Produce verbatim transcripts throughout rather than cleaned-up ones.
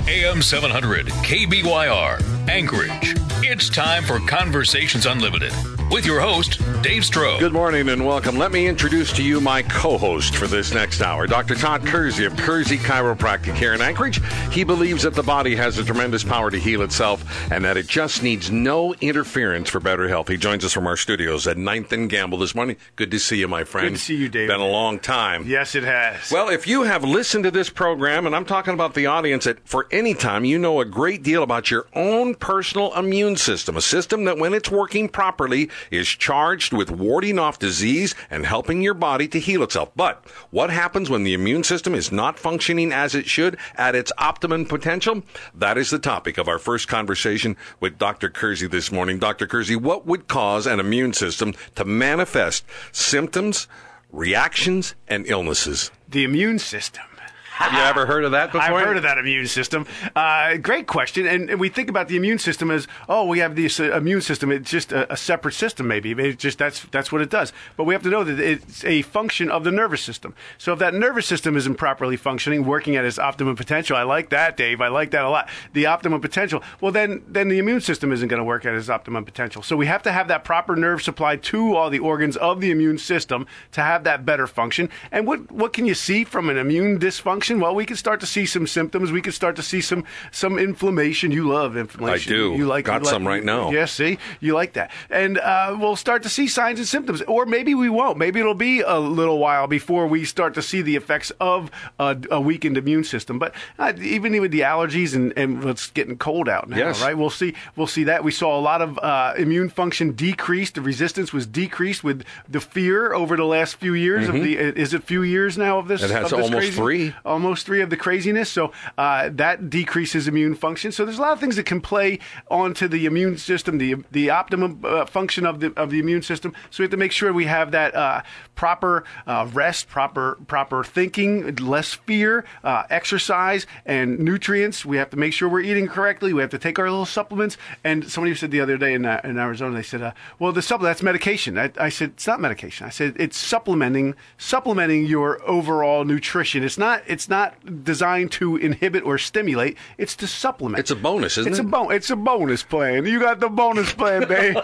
A M seven hundred K B Y R, Anchorage. It's time for Conversations Unlimited with your host, Dave Stroh. Good morning and welcome. Let me introduce to you my co-host for this next hour, Doctor Todd Kersey of Kersey Chiropractic here in Anchorage. He believes that the body has a tremendous power to heal itself and that it just needs no interference for better health. He joins us from our studios at ninth and Gamble this morning. Good to see you, my friend. Good to see you, Dave. Been a long time. Yes, it has. Well, if you have listened to this program, and I'm talking about the audience that for any time, you know a great deal about your own personal immune system, a system that when it's working properly is charged with warding off disease and helping your body to heal itself. But what happens when the immune system is not functioning as it should at its optimum potential? That is the topic of our first conversation with Doctor Kersey this morning. Doctor Kersey, what would cause an immune system to manifest symptoms, reactions, and illnesses? The immune system. Have you ever heard of that before? I've heard of that immune system. Uh, great question. And, and we think about the immune system as, oh, we have this uh, immune system. It's just a, a separate system, maybe. It's just that's that's what it does. But we have to know that it's a function of the nervous system. So if that nervous system isn't properly functioning, working at its optimum potential, I like that, Dave. I like that a lot. The optimum potential. Well, then then the immune system isn't going to work at its optimum potential. So we have to have that proper nerve supply to all the organs of the immune system to have that better function. And what what can you see from an immune dysfunction? Well, we can start to see some symptoms. We can start to see some some inflammation. You love inflammation. I do. You like got you like, some right now. Yes, see, you like that, and uh, we'll start to see signs and symptoms, or maybe we won't. Maybe it'll be a little while before we start to see the effects of a, a weakened immune system. But uh, even with the allergies and, and it's getting cold out now, yes. right? We'll see. We'll see that we saw a lot of uh, immune function decreased. The resistance was decreased with the fear over the last few years. Mm-hmm. Of the is it few years now of this? It has of this almost crazy, three. Almost three of the craziness. So uh, that decreases immune function. So there's a lot of things that can play onto the immune system, the the optimum uh, function of the of the immune system. So we have to make sure we have that uh, proper uh, rest, proper proper thinking, less fear, uh, exercise, and nutrients. We have to make sure we're eating correctly. We have to take our little supplements. And somebody said the other day in uh, in Arizona, they said, uh, "Well, the supplement that's medication." I, I said, "It's not medication." I said, "It's supplementing supplementing your overall nutrition. It's not it's not designed to inhibit or stimulate. It's to supplement. It's a bonus, isn't it's it? A bon- it's a bonus plan. You got the bonus plan, babe."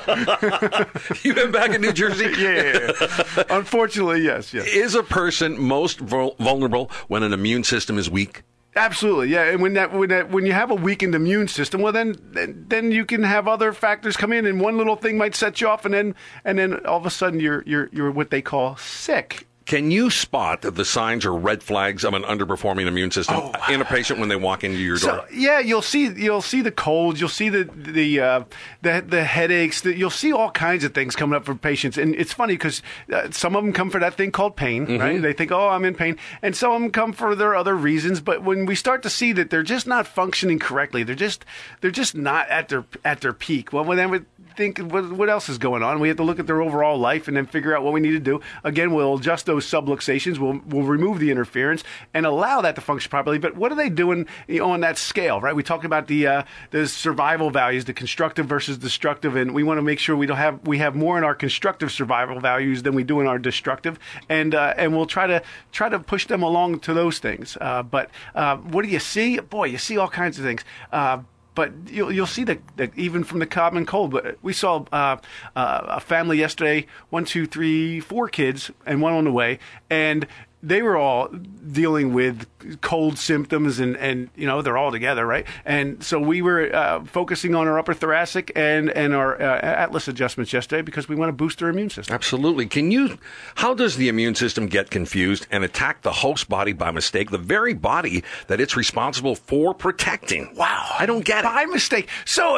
You've been back in New Jersey? Yeah. Unfortunately, yes, yes. Is a person most vul- vulnerable when an immune system is weak? Absolutely, yeah. And when that when that when you have a weakened immune system, well, then then, then you can have other factors come in, and one little thing might set you off, and then and then all of a sudden you're you're you're what they call sick. Can you spot the signs or red flags of an underperforming immune system oh. in a patient when they walk into your door? So, yeah, you'll see you'll see the colds, you'll see the the uh, the, the headaches, the, you'll see all kinds of things coming up for patients. And it's funny because uh, some of them come for that thing called pain, mm-hmm. right? They think, oh, I'm in pain, and some of them come for their other reasons. But when we start to see that they're just not functioning correctly, they're just they're just not at their at their peak. Well, then we think, what, what else is going on? We have to look at their overall life and then figure out what we need to do. Again, we'll adjust those subluxations. We'll, we'll remove the interference and allow that to function properly. But what are they doing, you know, on that scale, right? We talk about the uh, the survival values, the constructive versus destructive, and we want to make sure we don't have we have more in our constructive survival values than we do in our destructive, and uh, and we'll try to try to push them along to those things. Uh, but uh, what do you see? Boy, you see all kinds of things. Uh, But you'll you'll see that, that even from the common cold. But we saw uh, uh, a family yesterday, one, two, three, four kids, and one on the way, and they were all dealing with cold symptoms, and, and you know, they're all together, right? And so we were uh, focusing on our upper thoracic and, and our uh, atlas adjustments yesterday because we want to boost our immune system. Absolutely. Can you, how does the immune system get confused and attack the host body by mistake, the very body that it's responsible for protecting? Wow. I don't get it. By mistake. So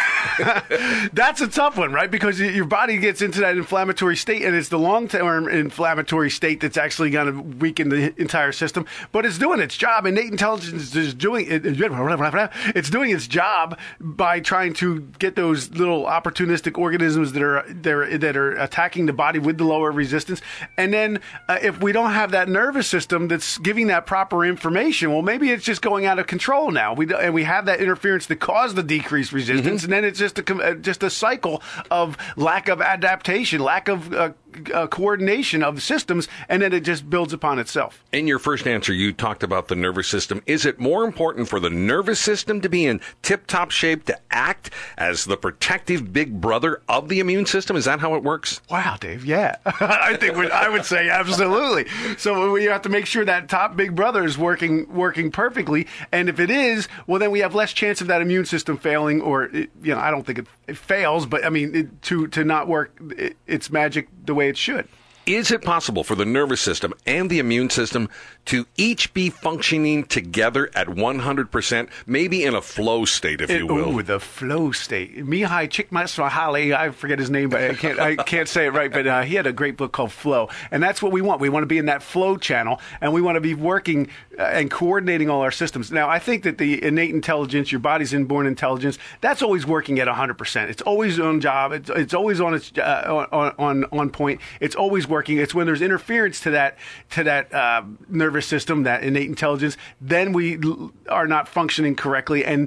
that's a tough one, right? Because your body gets into that inflammatory state, and it's the long-term inflammatory state that's actually going to weaken the entire system, but it's doing its job. Innate intelligence is doing it. It's doing its job by trying to get those little opportunistic organisms that are that that are attacking the body with the lower resistance. And then uh, if we don't have that nervous system that's giving that proper information, well, maybe it's just going out of control now. We and we have that interference that caused the decreased resistance, mm-hmm. and then it's just a just a cycle of lack of adaptation, lack of uh, uh, coordination of the systems, and then it just builds upon itself. In your first answer, you talked about the nervous system. Is it more important for the nervous system to be in tip-top shape to act as the protective big brother of the immune system? Is that how it works? Wow, Dave, yeah. I think we, I would say absolutely. So we have to make sure that top big brother is working working perfectly, and if it is, well, then we have less chance of that immune system failing, or, it, you know, I don't think it, it fails, but, I mean, it, to, to not work it, its magic the way it should. Is it possible for the nervous system and the immune system to each be functioning together at one hundred percent, maybe in a flow state, if It, you will? Ooh, the flow state. Mihai Csikszentmihalyi, I forget his name, but I can't, I can't say it right, but uh, he had a great book called Flow, and that's what we want. We want to be in that flow channel, and we want to be working uh, and coordinating all our systems. Now, I think that the innate intelligence, your body's inborn intelligence, that's always working at one hundred percent. It's always on job. It's, it's always on its uh, on, on on point. It's always working. It's when there's interference to that to that uh, nervous system, that innate intelligence, then we l- are not functioning correctly, and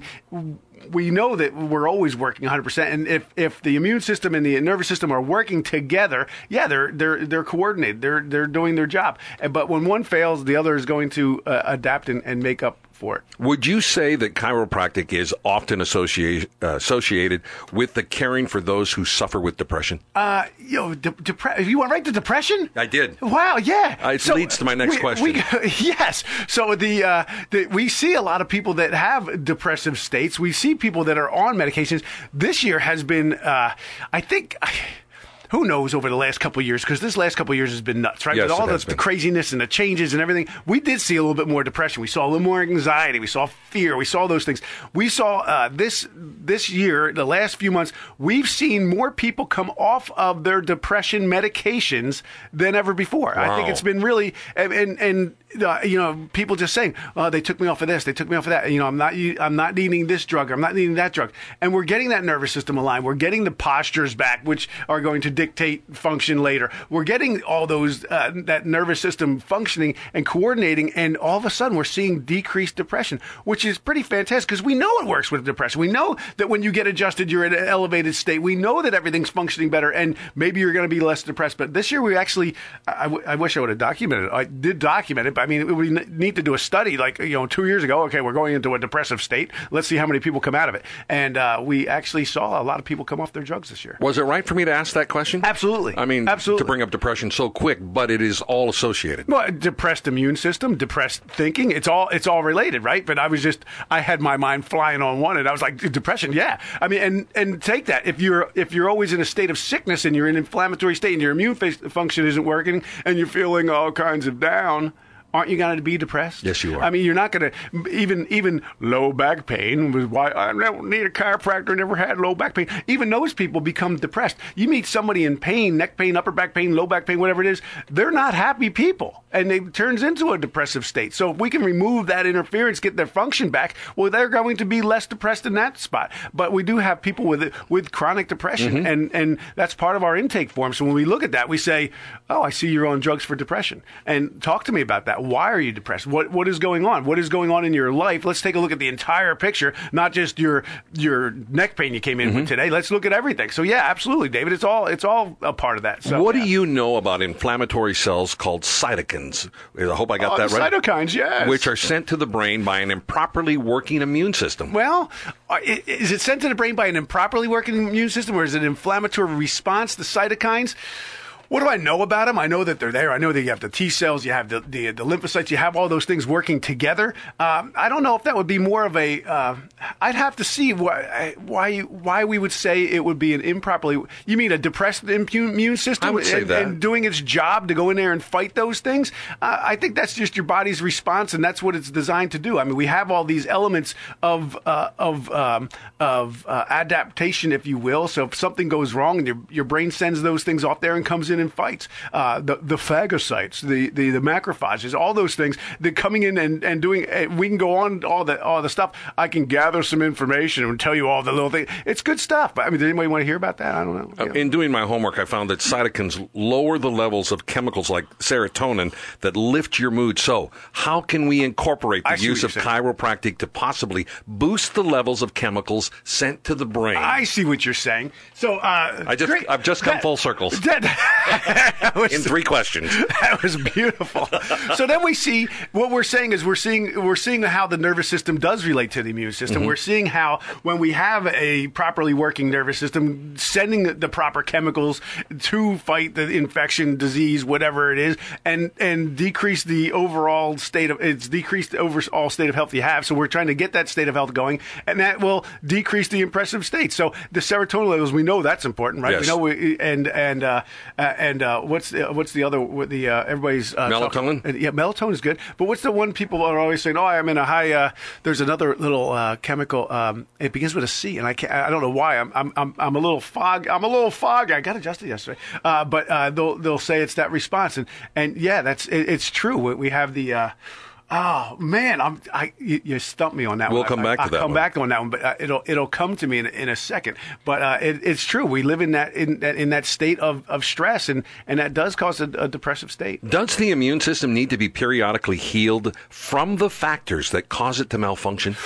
we know that we're always working one hundred percent. And if, if the immune system and the nervous system are working together, yeah, they're they're they're coordinated. They're they're doing their job. But when one fails, the other is going to uh, adapt and, and make up for it. Would you say that chiropractic is often associated uh, associated with the caring for those who suffer with depression? Uh, you know, de- depre- you want right to depression? I did. Wow, yeah. Uh, it so leads to my next we, question. We, yes. So the, uh, the we see a lot of people that have depressive states. We see people that are on medications. This year has been, uh, I think. Who knows over the last couple of years, because this last couple of years has been nuts, right? Yes, With all it the, has the craziness and the changes and everything, we did see a little bit more depression. We saw a little more anxiety. We saw fear. We saw those things. We saw uh, this this year, the last few months, we've seen more people come off of their depression medications than ever before. Wow. I think it's been really, and, and, and uh, you know, people just saying, oh, they took me off of this, they took me off of that. You know, I'm not, I'm not needing this drug, I'm not needing that drug. And we're getting that nervous system aligned. We're getting the postures back, which are going to dictate function later. We're getting all those, uh, that nervous system functioning and coordinating, and all of a sudden we're seeing decreased depression, which is pretty fantastic because we know it works with depression. We know that when you get adjusted, you're in an elevated state. We know that everything's functioning better, and maybe you're going to be less depressed. But this year we actually, I, w- I wish I would have documented it. I did document it, but I mean, it would be neat to do a study like, you know, two years ago. Okay, we're going into a depressive state. Let's see how many people come out of it. And uh, we actually saw a lot of people come off their drugs this year. Was it right for me to ask that question? Absolutely. I mean, Absolutely. to bring up depression so quick, but it is all associated. Well, depressed immune system, depressed thinking, it's all it's all related, right? But I was just, I had my mind flying on one, and I was like, depression, yeah. I mean, and and take that. If you're if you're always in a state of sickness and you're in an inflammatory state and your immune function isn't working and you're feeling all kinds of down, aren't you going to be depressed? Yes, you are. I mean, you're not going to, even even low back pain was why I don't need a chiropractor, never had low back pain. Even those people become depressed. You meet somebody in pain, neck pain, upper back pain, low back pain, whatever it is, they're not happy people, and it turns into a depressive state. So if we can remove that interference, get their function back, well, they're going to be less depressed in that spot. But we do have people with with chronic depression, mm-hmm. and, and that's part of our intake form. So when we look at that, we say, oh, I see you're on drugs for depression. And talk to me about that. Why are you depressed? What what is going on? What is going on in your life? Let's take a look at the entire picture, not just your your neck pain you came in mm-hmm. with today. Let's look at everything. So yeah, absolutely, David. It's all it's all a part of that. So, what yeah. do you know about inflammatory cells called cytokines? I hope I got oh, that right. Cytokines, yes. Which are sent to the brain by an improperly working immune system. Well, is it sent to the brain by an improperly working immune system, or is it an inflammatory response to cytokines? What do I know about them? I know that they're there. I know that you have the T cells, you have the the, the lymphocytes, you have all those things working together. Um, I don't know if that would be more of a. Uh, I'd have to see why why why we would say it would be an improperly. You mean a depressed immune system? I would say and, that. And doing its job to go in there and fight those things. Uh, I think that's just your body's response, and that's what it's designed to do. I mean, we have all these elements of uh, of um, of uh, adaptation, if you will. So if something goes wrong, and your your brain sends those things off there and comes in and fights. Uh, the the phagocytes, the, the the macrophages, all those things. They're coming in and, and doing. Uh, we can go on all the all the stuff. I can gather some some information and tell you all the little things. It's good stuff. But I mean, does anybody want to hear about that? I don't know. Uh, in doing my homework, I found that cytokines lower the levels of chemicals like serotonin that lift your mood. So how can we incorporate the use of chiropractic to possibly boost the levels of chemicals sent to the brain? I see what you're saying. So uh, I just, great. I've just come that, full circle that, that was, in three questions. That was beautiful. So then we see what we're saying is we're seeing we're seeing how the nervous system does relate to the immune system. Mm-hmm. We're seeing how when we have a properly working nervous system, sending the, the proper chemicals to fight the infection, disease, whatever it is, and and decrease the overall state of it's decreased the overall state of health you have. So we're trying to get that state of health going, and that will decrease the impressive state. So the serotonin levels, we know that's important, right? Yes. We know we, and and uh, uh, and uh, what's the, what's the other what the uh, everybody's uh, melatonin? Talking, yeah, melatonin is good. But what's the one people are always saying? Oh, I'm in a high. Uh, there's another little uh, chemical. Um, it begins with a C, and I can't. I don't know why. I'm I'm I'm, I'm a little fog. I'm a little foggy. I got adjusted yesterday. Uh, but uh, they'll they'll say it's that response, and and yeah, that's it, it's true. We, we have the. Uh, Oh man, I'm I you, you stumped me on that we'll one. We'll come back I, to that. I'll come one. back on that one, but uh, it'll it'll come to me in, in a second. But uh, it, it's true. We live in that in that in that state of, of stress, and, and that does cause a, a depressive state. Does the immune system need to be periodically healed from the factors that cause it to malfunction?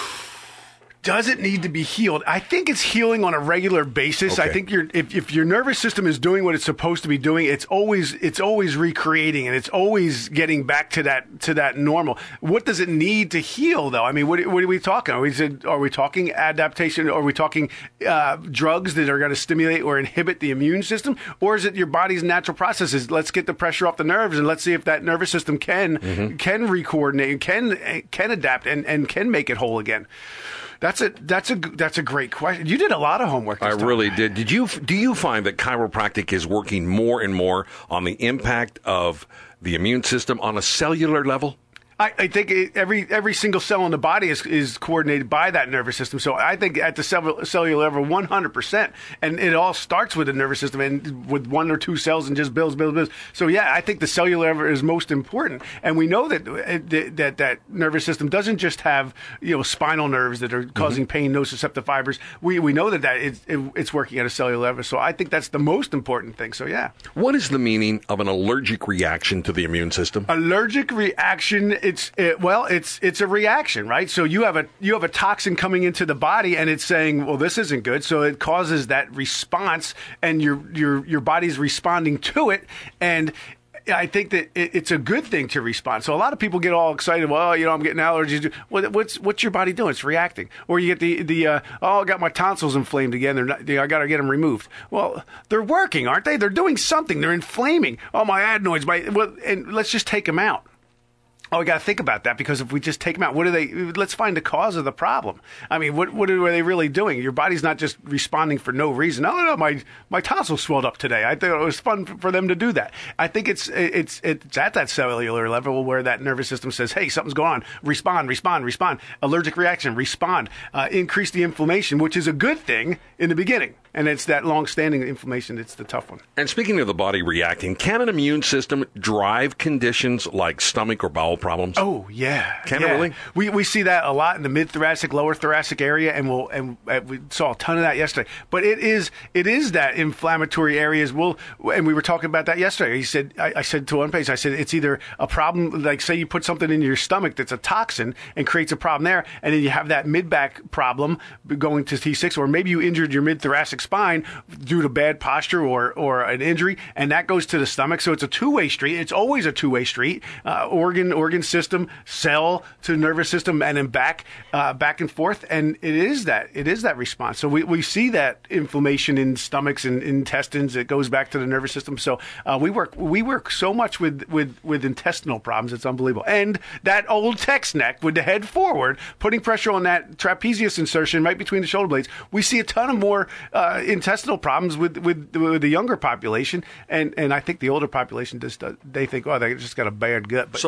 Does it need to be healed? I think it's healing on a regular basis. Okay. I think your if, if your nervous system is doing what it's supposed to be doing, it's always it's always recreating and it's always getting back to that to that normal. What does it need to heal, though? I mean, what, what are we talking? Are we are we talking adaptation? Are we talking uh, drugs that are going to stimulate or inhibit the immune system, or is it your body's natural processes? Let's get the pressure off the nerves and let's see if that nervous system can mm-hmm. can re-coordinate, can can adapt, and, and can make it whole again. That's a that's a that's a great question. You did a lot of homework. I time. really did. Did you do you find that chiropractic is working more and more on the impact of the immune system on a cellular level? I, I think it, every every single cell in the body is is coordinated by that nervous system. So I think at the cell, cellular level, one hundred percent. And it all starts with the nervous system and with one or two cells and just builds, builds, builds. So, yeah, I think the cellular level is most important. And we know that that that, that nervous system doesn't just have, you know, spinal nerves that are causing mm-hmm. pain, nociceptive fibers. We we know that, that it, it, it's working at a cellular level. So I think that's the most important thing. So, yeah. What is the meaning of an allergic reaction to the immune system? Allergic reaction... It's it, well, it's it's a reaction, right? So you have a you have a toxin coming into the body, and it's saying, "Well, this isn't good." So it causes that response, and your your your body's responding to it, and I think that it's a good thing to respond. So a lot of people get all excited. Well, you know, I'm getting allergies. What's what's your body doing? It's reacting. Or you get the the uh, oh, I got my tonsils inflamed again. They're not, I got to get them removed. Well, they're working, aren't they? They're doing something. They're inflaming. Oh, my adenoids. My well, and let's just take them out. Oh, we got to think about that, because if we just take them out, what are they? Let's find the cause of the problem. I mean, what what are they really doing? Your body's not just responding for no reason. Oh no, my my tonsils swelled up today. I think it was fun for them to do that. I think it's it's it's at that cellular level where that nervous system says, "Hey, something's going on. Respond, respond, respond. Allergic reaction. Respond. Uh, increase the inflammation," which is a good thing in the beginning. And it's that long-standing inflammation that's the tough one. And speaking of the body reacting, can an immune system drive conditions like stomach or bowel problems? Oh, yeah. Can yeah. it really? We we see that a lot in the mid-thoracic, lower thoracic area, and we'll and we saw a ton of that yesterday. But it is it is that inflammatory areas. We'll, and we were talking about that yesterday. He said, I, I said to one patient, I said, it's either a problem, like say you put something in your stomach that's a toxin and creates a problem there, and then you have that mid-back problem going to T six, or maybe you injured your mid-thoracic spine due to bad posture or or an injury, and that goes to the stomach. So it's a two-way street. It's always a two-way street. Uh, organ organ system, cell to nervous system, and then back uh, back and forth. And it is that it is that response. So we, we see that inflammation in stomachs and intestines. It goes back to the nervous system. So uh, we work we work so much with, with with intestinal problems. It's unbelievable. And that old text neck with the head forward, putting pressure on that trapezius insertion right between the shoulder blades. We see a ton of more uh, intestinal problems with, with with the younger population, and and I think the older population just uh, they think, oh, they just got a bad gut. But so yeah. what's going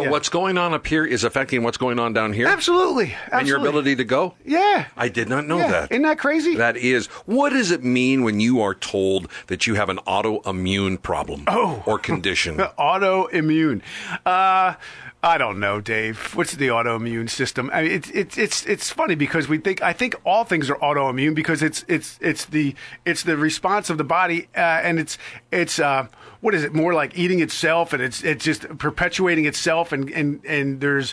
going on up here is affecting what's going on down here? Absolutely. Absolutely. And your ability to go? Yeah. I did not know yeah. that. Isn't that crazy? That is. What does it mean when you are told that you have an autoimmune problem oh. or condition? Autoimmune. Uh, I don't know, Dave. What's the autoimmune system? I mean, it's it's it's it's funny because we think I think all things are autoimmune because it's it's it's the it's the response of the body uh, and it's it's uh, what is it more like eating itself and it's it's just perpetuating itself and and and there's.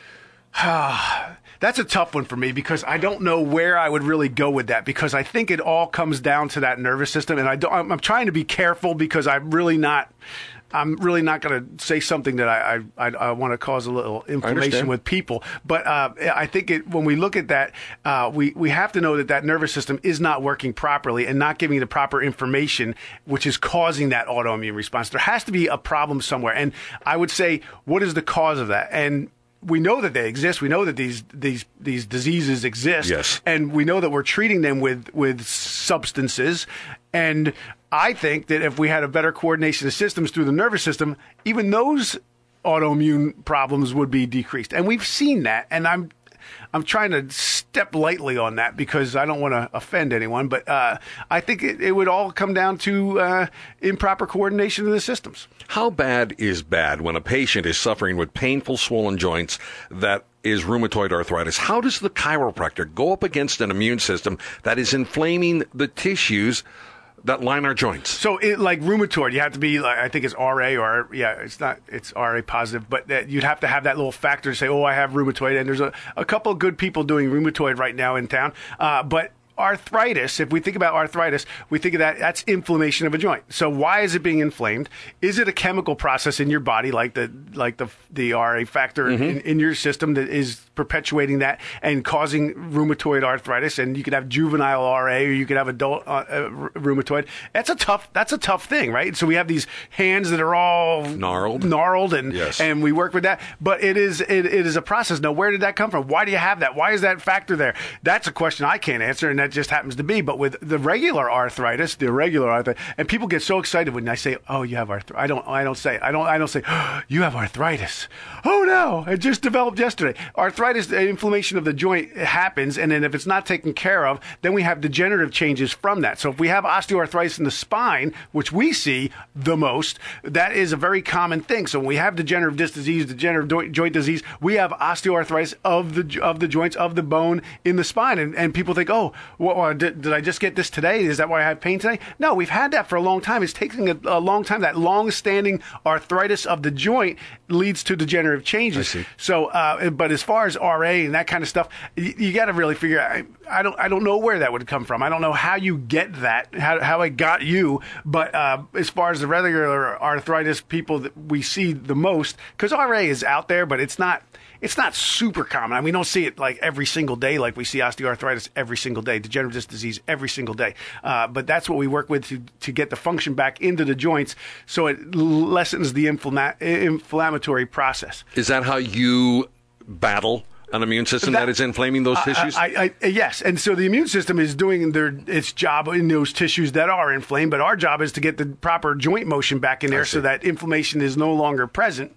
Uh, That's a tough one for me because I don't know where I would really go with that because I think it all comes down to that nervous system, and I don't, I'm, I'm trying to be careful because I'm really not. I'm really not going to say something that I I, I, I want to cause a little inflammation with people. But uh, I think it, when we look at that, uh, we we have to know that that nervous system is not working properly and not giving the proper information, which is causing that autoimmune response. There has to be a problem somewhere, and I would say, what is the cause of that? And we know that they exist. We know that these these these diseases exist, yes. And we know that we're treating them with with substances. And I think that if we had a better coordination of systems through the nervous system, even those autoimmune problems would be decreased. And we've seen that. And I'm I'm trying to step lightly on that because I don't want to offend anyone. But uh, I think it, it would all come down to uh, improper coordination of the systems. How bad is bad when a patient is suffering with painful swollen joints that is rheumatoid arthritis? How does the chiropractor go up against an immune system that is inflaming the tissues that line our joints? So, it, like rheumatoid, you have to be, like, I think it's R A or, yeah, it's not, it's R A positive, but that you'd have to have that little factor to say, oh, I have rheumatoid. And there's a, a couple of good people doing rheumatoid right now in town. Uh, but arthritis, if we think about arthritis, we think of that, that's inflammation of a joint. So why is it being inflamed? Is it a chemical process in your body, like the like the the R A factor mm-hmm. in, in your system that is perpetuating that and causing rheumatoid arthritis? And you could have juvenile R A or you could have adult uh, uh, rheumatoid. That's a tough that's a tough thing, right? So we have these hands that are all gnarled, gnarled, and yes. and we work with that. But it is it, it is a process. Now, where did that come from? Why do you have that? Why is that factor there? That's a question I can't answer, and that just happens to be. But with the regular arthritis, the irregular arthritis, and people get so excited when I say, "Oh, you have arthritis." I don't. I don't say. It. I don't. I don't say, oh, "You have arthritis." Oh no! It just developed yesterday. Arthritis, the inflammation of the joint happens, and then if it's not taken care of, then we have degenerative changes from that. So if we have osteoarthritis in the spine, which we see the most, that is a very common thing. So when we have degenerative disc disease, degenerative joint disease, we have osteoarthritis of the of the joints of the bone in the spine, and, and people think, "Oh, well, did, did I just get this today? Is that why I have pain today?" No, we've had that for a long time. It's taking a, a long time. That long-standing arthritis of the joint leads to degenerative changes. I see. So, uh, but as far as R A and that kind of stuff, you, you got to really figure out. I, I don't. I don't know where that would come from. I don't know how you get that. How how it got you. But uh, as far as the regular arthritis people that we see the most, because R A is out there, but it's not. It's not super common. I mean, we don't see it like every single day, like we see osteoarthritis every single day, degenerative disc disease every single day. Uh, but that's what we work with to, to get the function back into the joints, so it lessens the inflama- inflammatory process. Is that how you battle an immune system that, that is inflaming those tissues? I, I, I, yes, and so the immune system is doing their its job in those tissues that are inflamed, but our job is to get the proper joint motion back in there so that inflammation is no longer present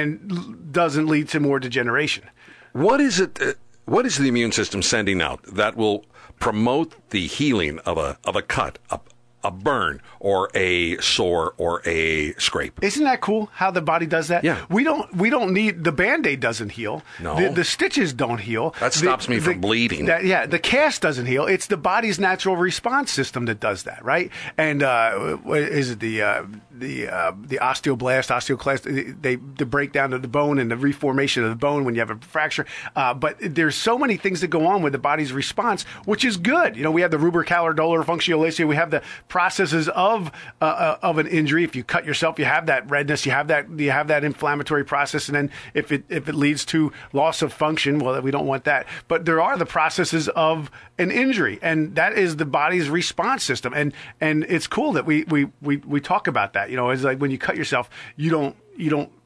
and doesn't lead to more degeneration. What is it? Uh, what is the immune system sending out that will promote the healing of a of a cut, a, a burn, or a sore, or a scrape? Isn't that cool how the body does that? Yeah. We don't we don't need the Band-Aid doesn't heal. No. The, the stitches don't heal. That stops the, me from the, bleeding. That, yeah. The cast doesn't heal. It's the body's natural response system that does that, right? And uh, what is it the uh, the uh, the osteoblast, osteoclast? They the breakdown of the bone and the reformation of the bone when you have a fracture. Uh, but there's so many things that go on with the body's response, which is good. You know, we have the rubricalar-dolor functional we have the processes of uh, of an injury. If you cut yourself, you have that redness, you have that you have that inflammatory process, and then if it if it leads to loss of function, well, we don't want that. But there are the processes of an injury, and that is the body's response system. And and it's cool that we we we, we talk about that. You know, it's like when you cut yourself, you don't you don't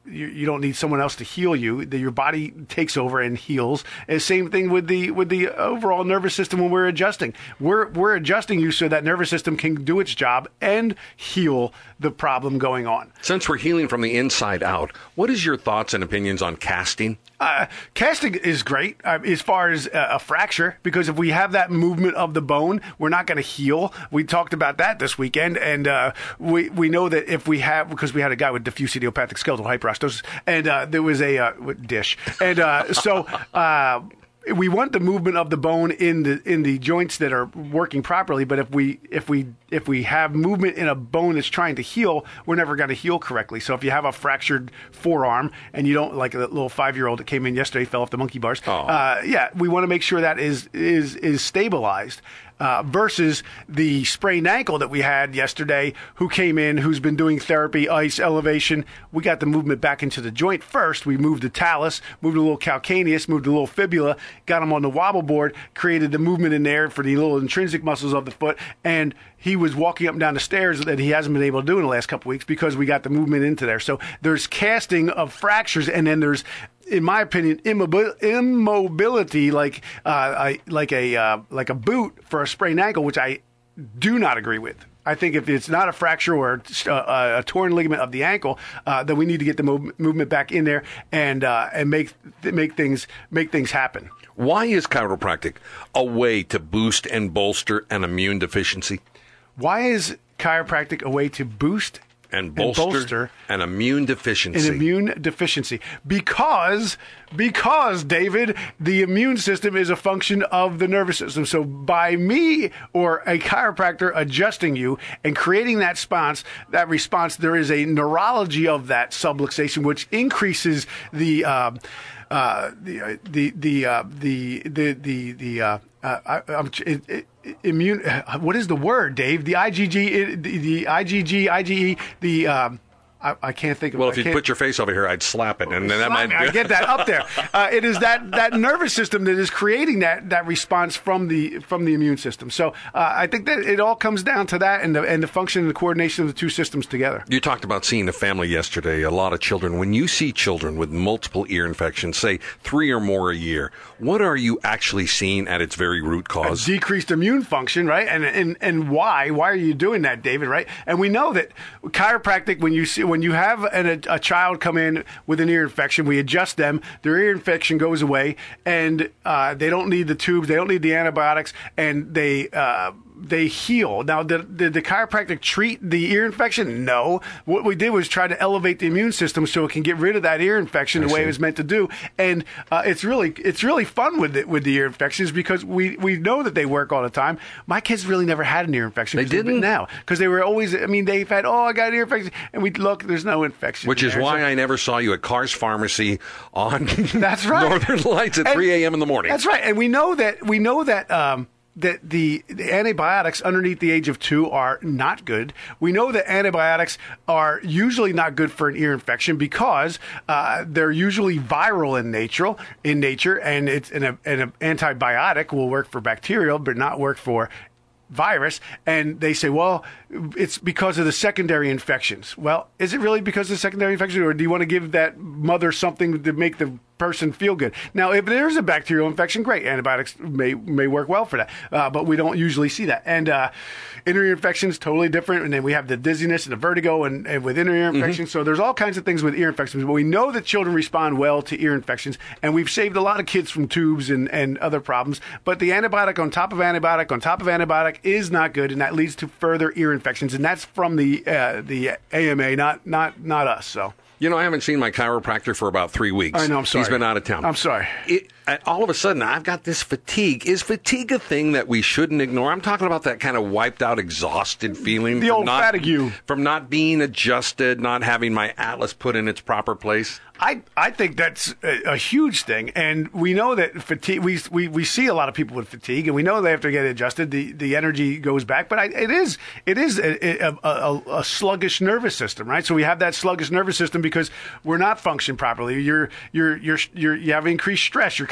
you, you don't need someone else to heal you. The, your body takes over and heals. And same thing with the with the overall nervous system when we're adjusting. We're we're adjusting you so that nervous system can do its job and heal the problem going on. Since we're healing from the inside out, what is your thoughts and opinions on casting? Uh, casting is great uh, as far as uh, a fracture, because if we have that movement of the bone, we're not going to heal. We talked about that this weekend, and uh, we we know that if we have, because we had a guy with diffuse idiopathic skeletal hyperostosis, and uh, there was a uh, dish, and uh, so. Uh, We want the movement of the bone in the in the joints that are working properly, but if we if we if we have movement in a bone that's trying to heal, we're never going to heal correctly. So if you have a fractured forearm and you don't, like a little five year old that came in yesterday, fell off the monkey bars, uh, yeah, we want to make sure that is is is stabilized. Uh, versus the sprained ankle that we had yesterday, who came in, who's been doing therapy, ice, elevation. We got the movement back into the joint first. We moved the talus, moved a little calcaneus, moved a little fibula, got him on the wobble board, created the movement in there for the little intrinsic muscles of the foot, and he was walking up and down the stairs that he hasn't been able to do in the last couple of weeks because we got the movement into there. So there's casting of fractures, and then there's, in my opinion, immobil- immobility, like uh, I, like a uh, like a boot for a sprained ankle, which I do not agree with. I think if it's not a fracture or a, a torn ligament of the ankle, uh, then we need to get the mov- movement back in there and uh, and make make things make things happen. Why is chiropractic a way to boost and bolster an immune deficiency? Why is chiropractic a way to boost and bolster, and bolster an immune deficiency? An immune deficiency. Because, because, David, the immune system is a function of the nervous system. So by me or a chiropractor adjusting you and creating that response, that response, there is a neurology of that subluxation, which increases the uh, uh, the the the uh, the the the the uh, uh, I, I'm, it, it, immune. What is the word, Dave? The IgG, the, the IgG, IgE, the. Um, I, I can't think of well, it. if you put your face over here, I'd slap it, and then that might. I get that up there. Uh, it is that, that nervous system that is creating that, that response from the from the immune system. So uh, I think that it all comes down to that and the and the function and the coordination of the two systems together. You talked about seeing a family yesterday. A lot of children. When you see children with multiple ear infections, say three or more a year, what are you actually seeing at its very root cause? A decreased immune function, right? And and and why? Why are you doing that, David? Right? And we know that chiropractic, when you see when you have an, a, a child come in with an ear infection, we adjust them, their ear infection goes away, and uh, they don't need the tubes, they don't need the antibiotics, and they uh, they heal. Now, did, did the chiropractic treat the ear infection? No. What we did was try to elevate the immune system so it can get rid of that ear infection I the way see. it was meant to do. And uh, it's really it's really fun with the, with the ear infections because we, we know that they work all the time. My kids really never had an ear infection. They didn't? Now. Because they were always, I mean, they've had, oh, I got an ear infection. And we look, there's no infection. Which is there. why So- I never saw you at Carr's Pharmacy on That's right. Northern Lights at And- three a.m. in the morning. That's right. And we know that we know that um, that the, the antibiotics underneath the age of two are not good. We know that antibiotics are usually not good for an ear infection because uh, they're usually viral in nature. In nature, and it's and, a, and an antibiotic will work for bacterial, but not work for virus. And they say, well, it's because of the secondary infections. Well, is it really because of the secondary infection, or do you want to give that mother something to make the person feel good? Now, if there's a bacterial infection, great, antibiotics may may work well for that, uh, but we don't usually see that. And uh, inner ear infections totally different, and then we have the dizziness and the vertigo, and, and with inner ear infections. Mm-hmm. So there's all kinds of things with ear infections, but we know that children respond well to ear infections, and we've saved a lot of kids from tubes and, and other problems. But the antibiotic on top of antibiotic on top of antibiotic is not good, and that leads to further ear infections, and that's from the uh, the A M A, not not not us. So. You know, I haven't seen my chiropractor for about three weeks. I know, I'm sorry. He's been out of town. I'm sorry. It, all of a sudden, I've got this fatigue. Is fatigue a thing that we shouldn't ignore? I'm talking about that kind of wiped out, exhausted feeling. The from old not, fatigue. From not being adjusted, not having my atlas put in its proper place. I, I think that's a, a huge thing, and we know that fatigue. We, we we see a lot of people with fatigue, and we know they have to get adjusted. The the energy goes back, but I, it is it is a, a, a, a sluggish nervous system, right? So we have that sluggish nervous system because we're not functioning properly. You're you're you're, you're you have increased stress. You're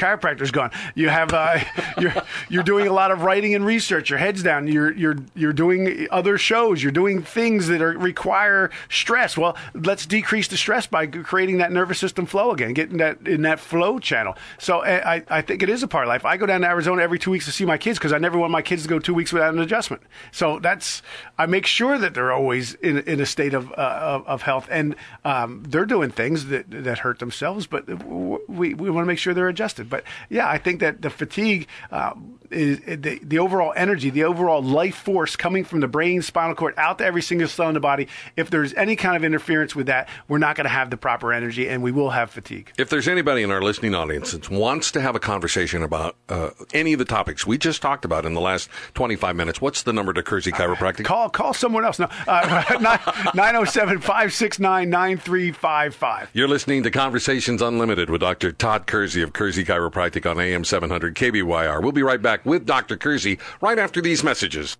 chiropractor's gone. You have uh, you're you're doing a lot of writing and research. Your head's down. You're you're you're doing other shows. You're doing things that are require stress. Well, let's decrease the stress by creating that nervous system flow again, getting that in that flow channel. So I I think it is a part of life. I go down to Arizona every two weeks to see my kids because I never want my kids to go two weeks without an adjustment. So that's I make sure that they're always in in a state of uh, of, of health, and um, they're doing things that that hurt themselves, but we we want to make sure they're adjusted. But yeah, I think that the fatigue, uh, is, the the overall energy, the overall life force coming from the brain, spinal cord out to every single cell in the body. If there's any kind of interference with that, we're not going to have the proper energy, and we will have fatigue. If there's anybody in our listening audience that wants to have a conversation about uh, any of the topics we just talked about in the last twenty-five minutes, what's the number to Kersey Chiropractic? Uh, call call someone else. No, uh, nine oh seven, five six nine, nine three five five. You're listening to Conversations Unlimited with Doctor Todd Kersey of Kersey Chiropractic on A M seven hundred K B Y R. We'll be right back with Doctor Kersey right after these messages.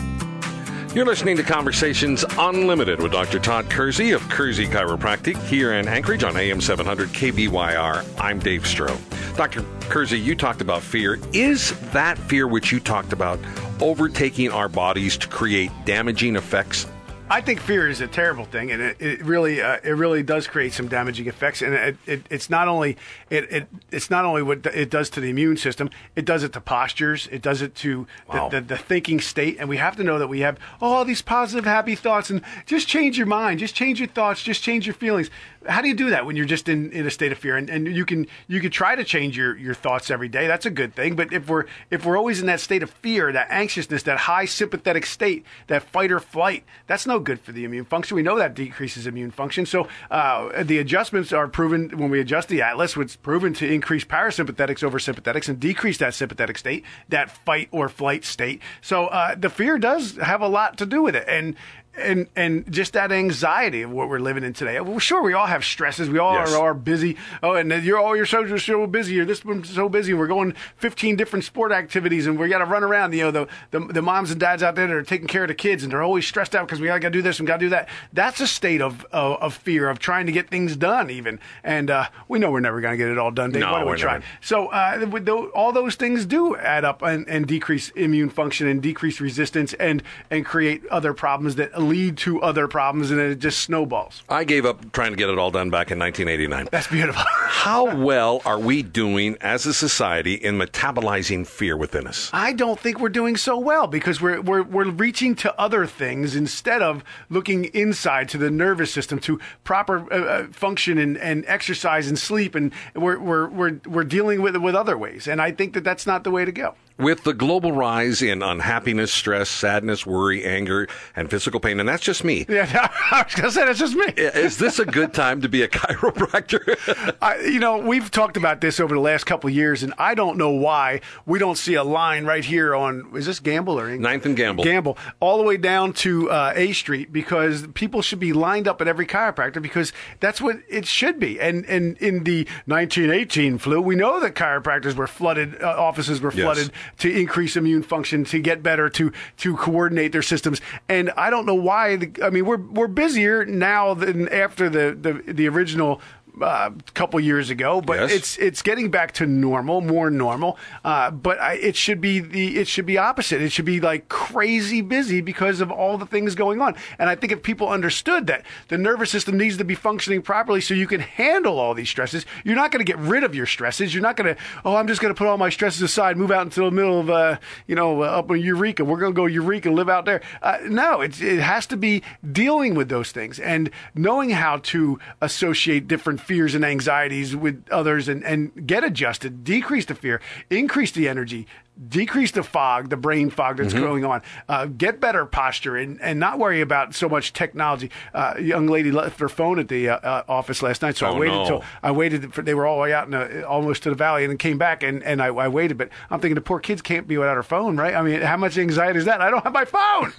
You're listening to Conversations Unlimited with Doctor Todd Kersey of Kersey Chiropractic here in Anchorage on A M seven hundred K B Y R. I'm Dave Stroh. Doctor Kersey, you talked about fear. Is that fear which you talked about overtaking our bodies to create damaging effects? I think fear is a terrible thing, and it, it really uh, it really does create some damaging effects. And it, it, it's not only it, it it's not only what it does to the immune system, it does it to postures, it does it to wow. the, the, the thinking state. And we have to know that we have all these positive, happy thoughts, and just change your mind, just change your thoughts, just change your feelings. How do you do that when you're just in, in a state of fear? And, and you can you can try to change your, your thoughts every day. That's a good thing. But if we're if we're always in that state of fear, that anxiousness, that high sympathetic state, that fight or flight, that's no good for the immune function. We know that decreases immune function. So uh, the adjustments are proven when we adjust the Atlas, it's proven to increase parasympathetics over sympathetics and decrease that sympathetic state, that fight or flight state. So uh, the fear does have a lot to do with it. And And and just that anxiety of what we're living in today. Well, sure, we all have stresses. We all yes. are, are busy. Oh, and you're oh, you're so so busy. You're this one's so busy. We're going fifteen different sport activities, and we got to run around. You know, the, the the moms and dads out there that are taking care of the kids, and they're always stressed out because we got to do this and got to do that. That's a state of, of of fear of trying to get things done, even. And uh, we know we're never going to get it all done. Dave. No, Why do we're we try? never. So uh, with the, all those things do add up and, and decrease immune function and decrease resistance and and create other problems that lead to other problems, and it just snowballs. I gave up trying to get it all done back in nineteen eighty-nine. That's beautiful. How well are we doing as a society in metabolizing fear within us? I don't think we're doing so well because we're we're we're reaching to other things instead of looking inside to the nervous system to proper uh, function and, and exercise and sleep, and we're we're we're we're dealing with it with other ways. And I think that that's not the way to go. With the global rise in unhappiness, stress, sadness, worry, anger, and physical pain, and that's just me. Yeah, I was going to say, that's just me. Is this a good time to be a chiropractor? I, you know, we've talked about this over the last couple of years, and I don't know why we don't see a line right here on, is this Gamble or Ninth and Gamble? Gamble, all the way down to uh, A Street, because people should be lined up at every chiropractor because that's what it should be. And, and in the nineteen eighteen flu, we know that chiropractors were flooded, uh, offices were Yes. flooded to increase immune function, to get better, to to coordinate their systems. And I don't know why. The, I mean, we're we're busier now than after the the, the original uh, couple years ago, but Yes. it's it's getting back to normal, more normal. Uh, but I, it should be the it should be opposite. It should be like crazy busy because of all the things going on. And I think if people understood that the nervous system needs to be functioning properly so you can handle all these stresses, you're not going to get rid of your stresses. You're not going to, oh, I'm just going to put all my stresses aside, move out into the middle of, uh, you know, uh, up in Eureka. We're going to go Eureka and live out there. Uh, no, it's, it has to be dealing with those things and knowing how to associate different fears and anxieties with others and, and get adjusted, decrease the fear, increase the energy, decrease the fog, the brain fog that's Mm-hmm. going on, uh, get better posture and, and not worry about so much technology. Uh, a young lady left her phone at the uh, uh, office last night, so Oh, I waited no. until I waited for, they were all the way out in the, almost to the valley and then came back and, and I, I waited, but I'm thinking the poor kids can't be without her phone, right? I mean, how much anxiety is that? I don't have my phone.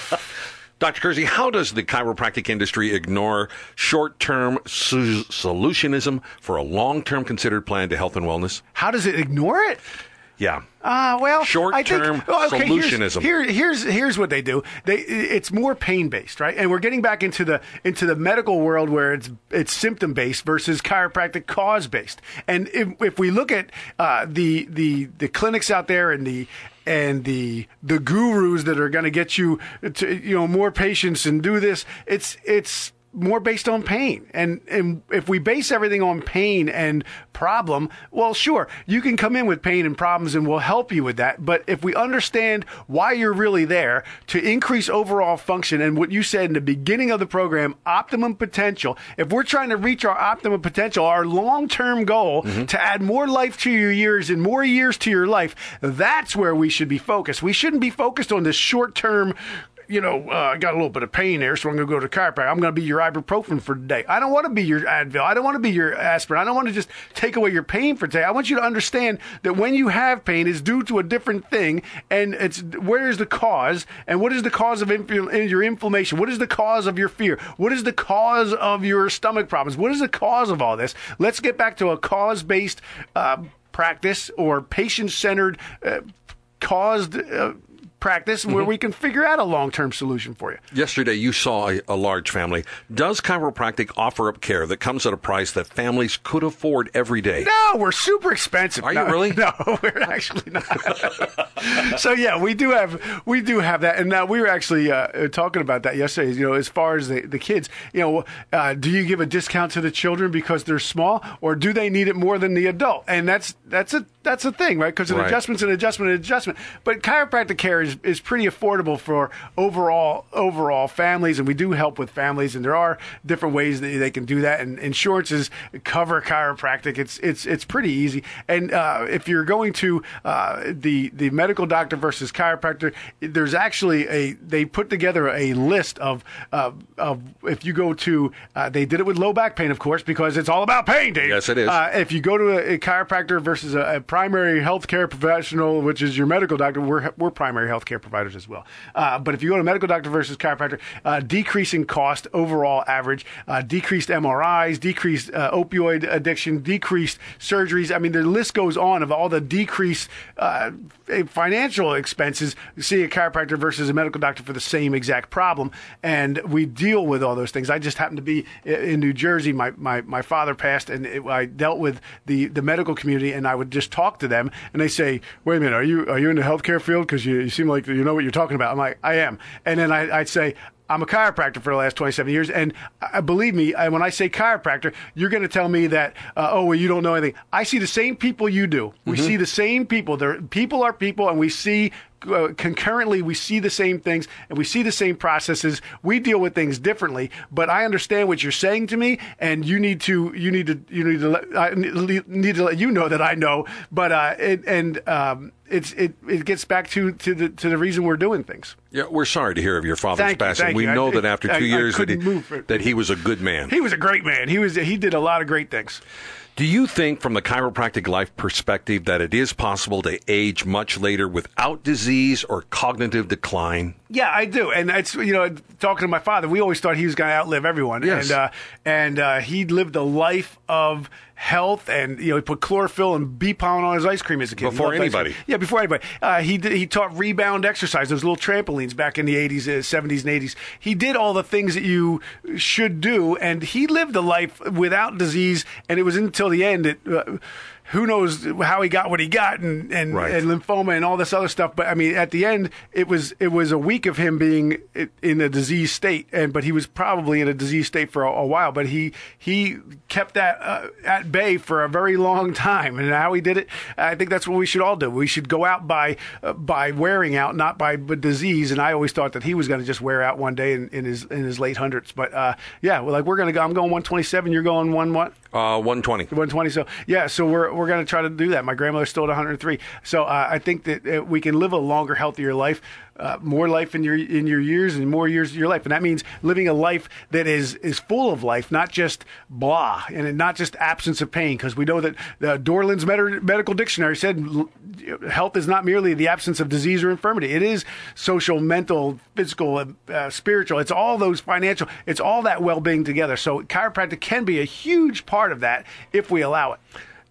Doctor Kersey, how does the chiropractic industry ignore short-term su- solutionism for a long-term considered plan to health and wellness? How does it ignore it? Yeah. Uh, well, short-term I think, well, okay, solutionism. Here's, here, here's here's what they do. They it's more pain-based, right? And we're getting back into the into the medical world where it's it's symptom-based versus chiropractic cause-based. And if if we look at uh, the the the clinics out there and the and the the gurus that are going to get you to, you know, more patients and do this, it's it's more based on pain. And and if we base everything on pain and problem, well, sure, you can come in with pain and problems and we'll help you with that. But if we understand why you're really there, to increase overall function and what you said in the beginning of the program, optimum potential, if we're trying to reach our optimum potential, our long-term goal mm-hmm. to add more life to your years and more years to your life, that's where we should be focused. We shouldn't be focused on this short-term, you know, uh, I got a little bit of pain there, so I'm going to go to chiropractor. I'm going to be your ibuprofen for today. I don't want to be your Advil. I don't want to be your aspirin. I don't want to just take away your pain for today. I want you to understand that when you have pain, it's due to a different thing, and it's where is the cause, and what is the cause of inf- your inflammation? What is the cause of your fear? What is the cause of your stomach problems? What is the cause of all this? Let's get back to a cause-based uh, practice or patient-centered uh, caused uh, practice where mm-hmm. we can figure out a long-term solution for you. Yesterday, you saw a, a large family. Does chiropractic offer up care that comes at a price that families could afford every day? No, we're super expensive. Are no, you really? No, we're actually not. So yeah, we do have we do have that, and now we were actually uh, talking about that yesterday. You know, as far as the, the kids, you know, uh, do you give a discount to the children because they're small, or do they need it more than the adult? And that's that's a that's a thing, right? Because an right. adjustment's an adjustment, an adjustment. But chiropractic care is is pretty affordable for overall overall families, and we do help with families, and there are different ways that they can do that. And insurances cover chiropractic. It's it's it's pretty easy. And uh, if you're going to uh, the the medical doctor versus chiropractor, there's actually a they put together a list of uh, of if you go to uh, they did it with low back pain, of course, because it's all about pain, Dave. Yes, it is. Uh, if you go to a, a chiropractor versus a, a primary healthcare professional, which is your medical doctor, we're we're primary healthcare providers as well. Uh, but if you go to medical doctor versus chiropractor, uh, decreasing cost overall average, uh, decreased M R Is, decreased uh, opioid addiction, decreased surgeries. I mean, the list goes on of all the decreased uh, financial expenses. You see a chiropractor versus a medical doctor for the same exact problem, and we deal with all those things. I just happened to be in New Jersey. My my, my father passed, and it, I dealt with the, the medical community, and I would just talk to them, and they say, "Wait a minute, are you are you in the healthcare field? Because you, you seem like you know what you're talking about." I'm like, "I am," and then I, I'd say, I'm a chiropractor for the last twenty-seven years, and uh, believe me, I, when I say chiropractor, you're going to tell me that, uh, oh, well, you don't know anything. I see the same people you do. We mm-hmm. see the same people. They're, people are people, and we see uh, concurrently, we see the same things, and we see the same processes. We deal with things differently, but I understand what you're saying to me, and you need to, you need to, you need to let, I need to let you know that I know. But uh, it, and um, it's it it gets back to to the to the reason we're doing things. Yeah, we're sorry to hear of your father's thank passing. You, we you. know I, that after two I, years I that, he, that he was a good man. He was a great man. He was he did a lot of great things. Do you think, from the chiropractic life perspective, that it is possible to age much later without disease or cognitive decline? Yeah, I do. And it's, you know, talking to my father, we always thought he was going to outlive everyone. Yes. And, uh, and uh, he lived a life of health, and, you know, he put chlorophyll and bee pollen on his ice cream as a kid. Before anybody. Yeah, before anybody. Uh, he did, he taught rebound exercise, those little trampolines back in the eighties, uh, seventies, and eighties. He did all the things that you should do, and he lived a life without disease, and it was until the end that... Uh, who knows how he got what he got, and and, right. and lymphoma and all this other stuff. But I mean, at the end, it was it was a week of him being in a disease state, and but he was probably in a disease state for a, a while. But he he kept that uh, at bay for a very long time, and how he did it, I think that's what we should all do. We should go out by uh, by wearing out, not by disease. And I always thought that he was going to just wear out one day in, in his in his late hundreds. But uh, yeah, well, like we're going to go. I'm going one twenty-seven. You're going one what? Uh, one twenty. one twenty. So yeah, so we're we're going to try to do that. My grandmother's still at one hundred three. So uh, I think that uh, we can live a longer, healthier life, uh, more life in your in your years and more years of your life. And that means living a life that is is full of life, not just blah, and not just absence of pain. Because we know that uh, Dorland's Med- Medical Dictionary said health is not merely the absence of disease or infirmity. It is social, mental, physical, uh, spiritual. It's all those financial. It's all that well-being together. So chiropractic can be a huge part of that if we allow it.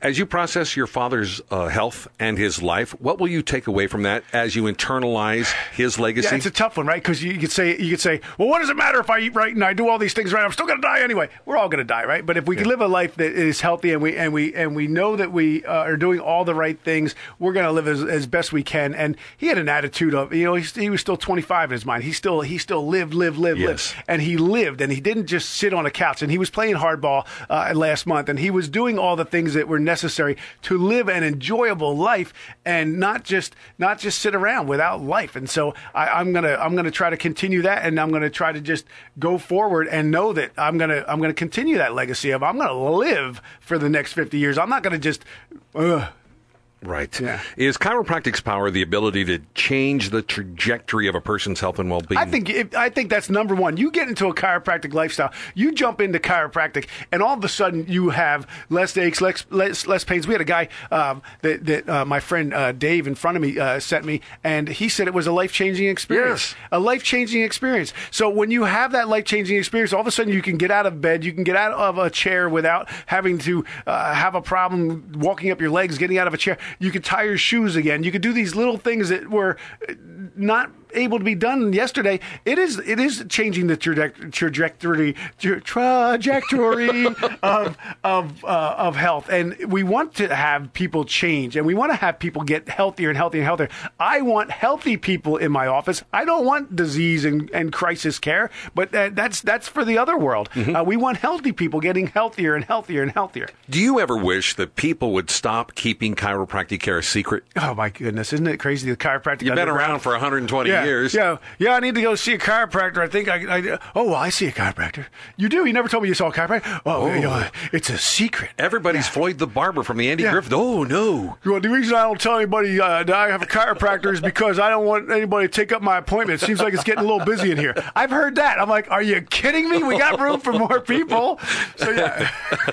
As you process your father's uh, health and his life, what will you take away from that as you internalize his legacy? Yeah, it's a tough one, right? Because you could say, you could say, well, what does it matter if I eat right and I do all these things right? I'm still going to die anyway. We're all going to die, right? But if we yeah. can live a life that is healthy and we and we and we know that we uh, are doing all the right things, we're going to live as, as best we can. And he had an attitude of, you know, he, he was still twenty-five in his mind. He still he still lived, lived, lived, yes. lived, and he lived, and he didn't just sit on a couch. And he was playing hardball uh, last month, and he was doing all the things that were necessary to live an enjoyable life and not just not just sit around without life. And so I, I'm gonna I'm gonna try to continue that, and I'm gonna try to just go forward and know that I'm gonna I'm gonna continue that legacy of I'm gonna live for the next fifty years. I'm not gonna just. Uh, Right. Yeah. Is chiropractic's power the ability to change the trajectory of a person's health and well-being? I think it, I think that's number one. You get into a chiropractic lifestyle, you jump into chiropractic, and all of a sudden you have less aches, less less, less pains. We had a guy um, that, that uh, my friend uh, Dave in front of me uh, sent me, and he said it was a life-changing experience. Yes. A life-changing experience. So when you have that life-changing experience, all of a sudden you can get out of bed, you can get out of a chair without having to uh, have a problem walking up your legs, getting out of a chair. You could tie your shoes again. You could do these little things that were not able to be done yesterday. It is it is changing the traje- trajectory tra- trajectory of of uh, of health, and we want to have people change, and we want to have people get healthier and healthier and healthier. I want healthy people in my office. I don't want disease and, and crisis care, but uh, that's that's for the other world. Mm-hmm. Uh, we want healthy people getting healthier and healthier and healthier. Do you ever wish that people would stop keeping chiropractic care a secret? Oh my goodness, isn't it crazy? The chiropractic. You've been around for one hundred twenty yeah. years. Yeah, yeah. I need to go see a chiropractor. I think I. I oh, well, I see a chiropractor. You do? You never told me you saw a chiropractor. Oh, oh. You know, it's a secret. Everybody's yeah. Floyd the Barber from the Andy yeah. Griffith. Oh no. Well, the reason I don't tell anybody uh, that I have a chiropractor is because I don't want anybody to take up my appointment. It seems like it's getting a little busy in here. I've heard that. I'm like, are you kidding me? We got room for more people. So yeah.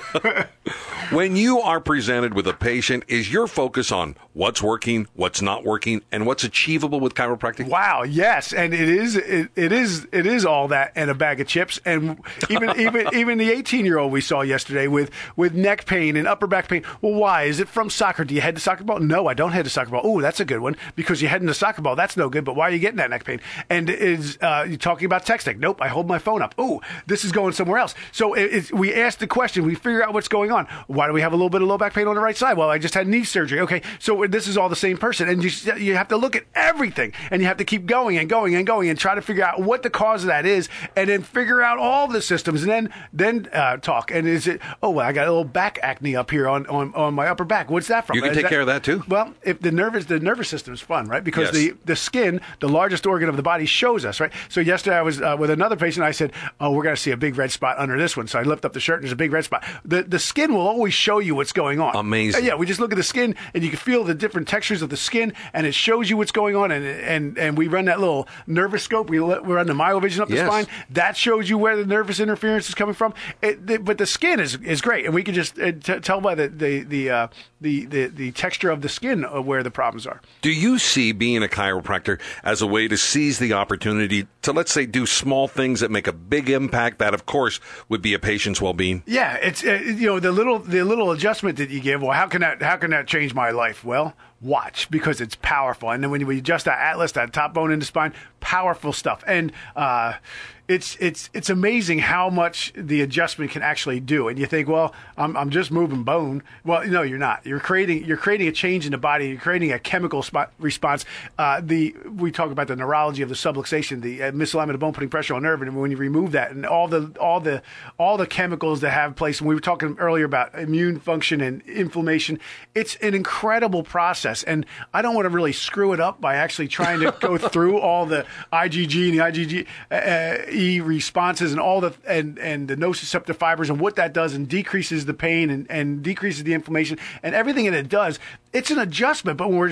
When you are presented with a patient, is your focus on what's working, what's not working, and what's achievable with chiropractic? Wow, yes, and it is it, it is it is all that and a bag of chips, and even even even the eighteen-year-old we saw yesterday with with neck pain and upper back pain. Well, why? Is it from soccer? Do you head to soccer ball? No, I don't head to soccer ball. Oh, that's a good one because you head into soccer ball. That's no good. But why are you getting that neck pain? And is uh, you talking about texting? Nope, I hold my phone up. Oh, this is going somewhere else. So it, it's, we ask the question. We figure out what's going on. Why do we have a little bit of low back pain on the right side? Well, I just had knee surgery. Okay, so this is all the same person, and you you have to look at everything, and you have to keep going and going and going and try to figure out what the cause of that is, and then figure out all the systems, and then then uh, talk. And is it? Oh, well, I got a little back acne up here on, on, on my upper back. What's that from? You can is take that, care of that too. Well, if the nervous the nervous system is fun, right? Because yes. the the skin, the largest organ of the body, shows us, right? So yesterday I was uh, with another patient. I said, "Oh, we're going to see a big red spot under this one." So I lift up the shirt, and there's a big red spot. The the skin will always show you what's going on. Amazing. Yeah, we just look at the skin, and you can feel the different textures of the skin, and it shows you what's going on. And and and we run that little nervous scope. We we run the myovision up the yes. spine. That shows you where the nervous interference is coming from. It, the, but the skin is is great, and we can just uh, t- tell by the the the, uh, the the the texture of the skin of where the problems are. Do you see being a chiropractor as a way to seize the opportunity to, let's say, do small things that make a big impact? That, of course, would be a patient's well-being. Yeah, it's uh, you know the little the little adjustment that you give. Well, how can that how can that change my life? Well, watch, because it's powerful. And then when you adjust that atlas, that top bone in the spine, powerful stuff. And uh, it's it's it's amazing how much the adjustment can actually do. And you think, well, I'm I'm just moving bone. Well, no, you're not. You're creating you're creating a change in the body. You're creating a chemical spot response. Uh, the we talk about the neurology of the subluxation, the uh, misalignment of bone putting pressure on nerve, and when you remove that, and all the all the all the chemicals that have place. And we were talking earlier about immune function and inflammation. It's an incredible process, and I don't want to really screw it up by actually trying to go through all the I G G and the I G G uh, E responses and all the and and the nociceptive fibers and what that does and decreases the pain and, and decreases the inflammation and everything that it does. It's an adjustment, but when we're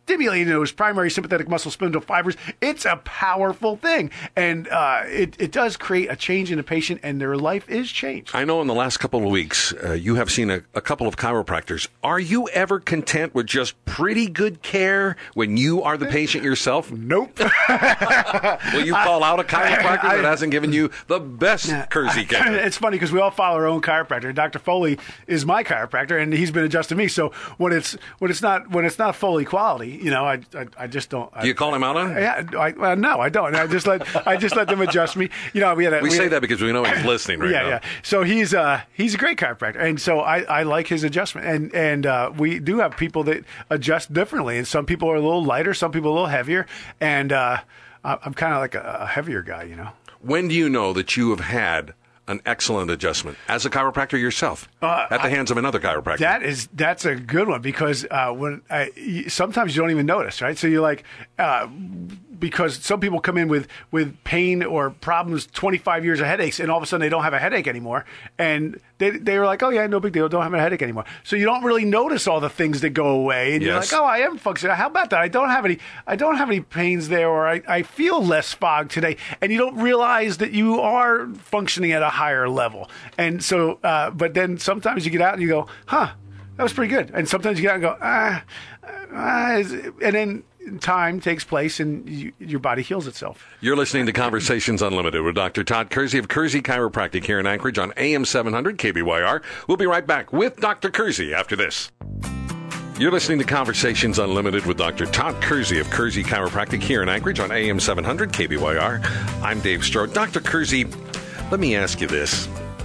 stimulating those primary sympathetic muscle spindle fibers. It's a powerful thing. And uh, it, it does create a change in the patient, and their life is changed. I know in the last couple of weeks, uh, you have seen a, a couple of chiropractors. Are you ever content with just pretty good care when you are the patient yourself? Nope. Will you call out a chiropractor I, I, that hasn't given you the best Kersey care? It's funny because we all follow our own chiropractor. Doctor Foley is my chiropractor, and he's been adjusting me. So when it's when it's not when it's not Foley quality, you know, I I, I just don't. Do you I, call him out on it? Yeah, I, well, no, I don't. I just let I just let them adjust me. You know, we had a, we, we say had, that because we know he's listening right yeah, now. Yeah, So he's uh he's a great chiropractor, and so I, I like his adjustment. And and uh, we do have people that adjust differently, and some people are a little lighter, some people a little heavier, and uh, I'm kind of like a, a heavier guy, you know. When do you know that you have had an excellent adjustment as a chiropractor yourself uh, at the I, hands of another chiropractor? That is that's a good one because uh, when I, sometimes you don't even notice, right? So you're like. Uh, Because some people come in with, with pain or problems, twenty-five years of headaches, and all of a sudden they don't have a headache anymore. And they they were like, oh, yeah, no big deal, don't have a headache anymore. So you don't really notice all the things that go away. And yes. You're like, oh, I am functioning. How about that? I don't have any I don't have any pains there, or I, I feel less fog today. And you don't realize that you are functioning at a higher level. And so, uh, but then sometimes you get out and you go, huh, that was pretty good. And sometimes you get out and go, ah, ah and then time takes place and you, your body heals itself. You're listening to Conversations Unlimited with Doctor Todd Kersey of Kersey Chiropractic here in Anchorage on A M seven hundred K B Y R. We'll be right back with Doctor Kersey after this. You're listening to Conversations Unlimited with Doctor Todd Kersey of Kersey Chiropractic here in Anchorage on A M seven hundred K B Y R. I'm Dave Strode. Doctor Kersey, let me ask you this.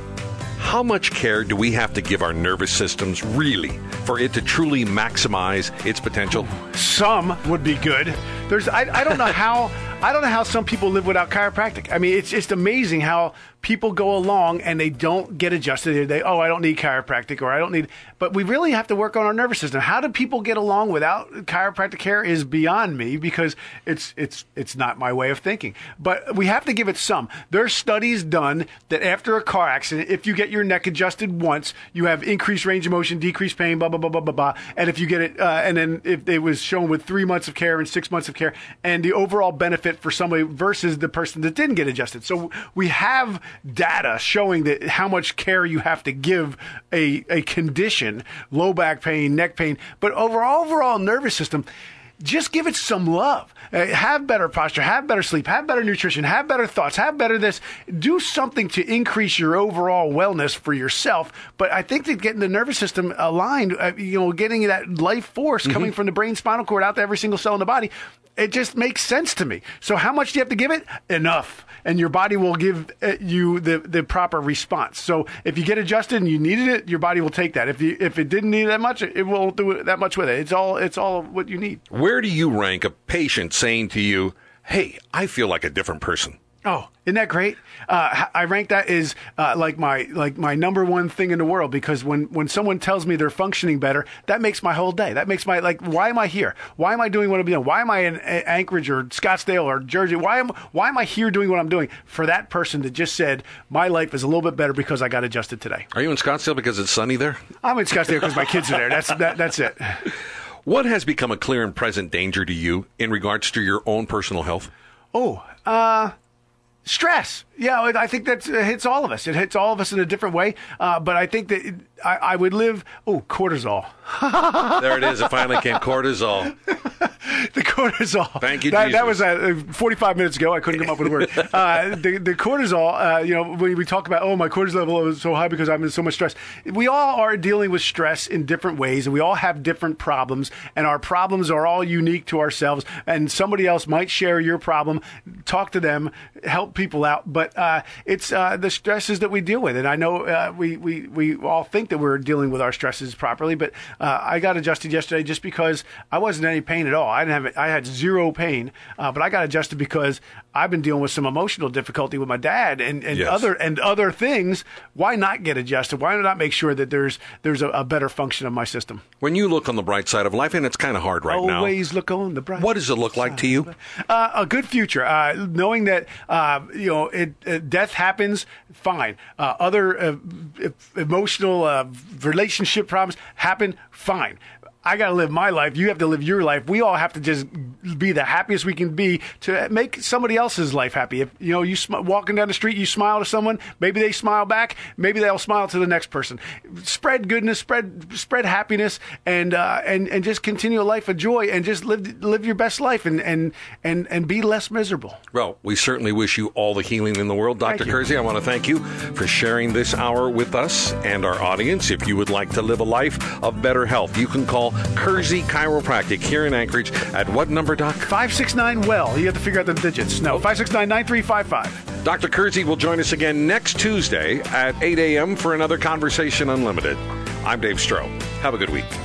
How much care do we have to give our nervous systems, really, for it to truly maximize its potential? Some would be good. There's, I, I don't know how, I don't know how some people live without chiropractic. I mean, it's just amazing how people go along and they don't get adjusted. They, oh, I don't need chiropractic, or I don't need. But we really have to work on our nervous system. How do people get along without chiropractic care is beyond me, because it's it's it's not my way of thinking. But we have to give it some. There's studies done that after a car accident, if you get your neck adjusted once, you have increased range of motion, decreased pain, blah blah blah blah blah blah. And if you get it, uh, and then if it was shown with three months of care and six months of care, and the overall benefit for somebody versus the person that didn't get adjusted. So we have data showing that how much care you have to give a, a condition, low back pain, neck pain, but overall, overall nervous system, just give it some love. Uh, have better posture, have better sleep, have better nutrition, have better thoughts, have better this. Do something to increase your overall wellness for yourself. But I think that getting the nervous system aligned, uh, you know, getting that life force mm-hmm. coming from the brain spinal cord out to every single cell in the body, it just makes sense to me. So how much do you have to give it? Enough. And your body will give you the, the proper response. So if you get adjusted and you needed it, your body will take that. If you if it didn't need that much, it won't do that much with it. It's all it's all what you need. Where do you rank a patient saying to you, hey, I feel like a different person? Oh, isn't that great? Uh, I rank that as uh, like my like my number one thing in the world, because when, when someone tells me they're functioning better, that makes my whole day. That makes my, like, why am I here? Why am I doing what I'm doing? Why am I in Anchorage or Scottsdale or Jersey? Why am why am I here doing what I'm doing? For that person that just said, my life is a little bit better because I got adjusted today. Are you in Scottsdale because it's sunny there? I'm in Scottsdale because my kids are there. That's that, that's it. What has become a clear and present danger to you in regards to your own personal health? Oh, uh... stress. Yeah, I think that hits all of us. It hits all of us in a different way. Uh, but I think that it, I, I would live... Oh, cortisol. There it is. It finally came. Cortisol. The cortisol. Thank you, that, Jesus. That was uh, forty-five minutes ago. I couldn't come up with a word. Uh, the, the cortisol, uh, you know, when we talk about, oh, my cortisol level is so high because I'm in so much stress. We all are dealing with stress in different ways, and we all have different problems, and our problems are all unique to ourselves, and somebody else might share your problem. Talk to them, help people out. But uh, it's uh, the stresses that we deal with. And I know uh, we, we, we all think that we're dealing with our stresses properly, but uh, I got adjusted yesterday just because I wasn't in any pain at all. I didn't have I had zero pain, uh, but I got adjusted because I've been dealing with some emotional difficulty with my dad and, and yes. other and other things. Why not get adjusted? Why not make sure that there's there's a, a better function of my system? When you look on the bright side of life, and it's kind of hard right Always now. Always look on the bright. What does it look like to you? Uh, a good future. Uh, knowing that uh, you know it, it, death happens, fine. Uh, other uh, emotional uh, relationship problems happen, fine. I got to live my life. You have to live your life. We all have to just be the happiest we can be to make somebody else's life happy. If you know you sm- walking down the street, you smile to someone, maybe they smile back, maybe they'll smile to the next person. Spread goodness, spread spread happiness, and uh, and and just continue a life of joy, and just live live your best life, and and and and be less miserable. Well, we certainly wish you all the healing in the world, Doctor Kersey. I want to thank you for sharing this hour with us and our audience. If you would like to live a life of better health, you can call Kersey Chiropractic here in Anchorage at what number, Doc? five six nine, well. You have to figure out the digits. No, five six nine, nine three five five. Doctor Kersey will join us again next Tuesday at eight a.m. for another Conversation Unlimited. I'm Dave Stroh. Have a good week.